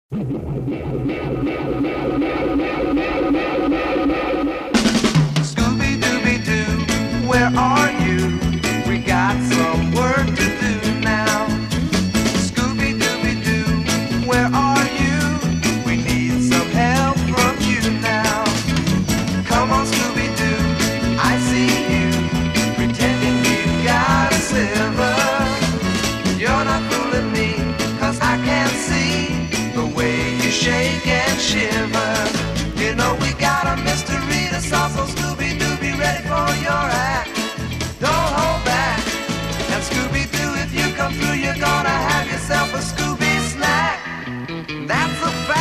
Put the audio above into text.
Scooby-Dooby-Doo, where are you? We got some work to do now. Scooby-Dooby-Doo, where are you? We need some help from you now. Come on, Scooby-Doo, I see you, pretending you got a sliver. You're not fooling me, 'cause I can see the way you shake and shiver. You know we got a mystery to solve, so Scooby-Doo, be ready for your act. Don't hold back. And Scooby-Doo, if you come through, you're gonna have yourself a Scooby snack. That's a fact.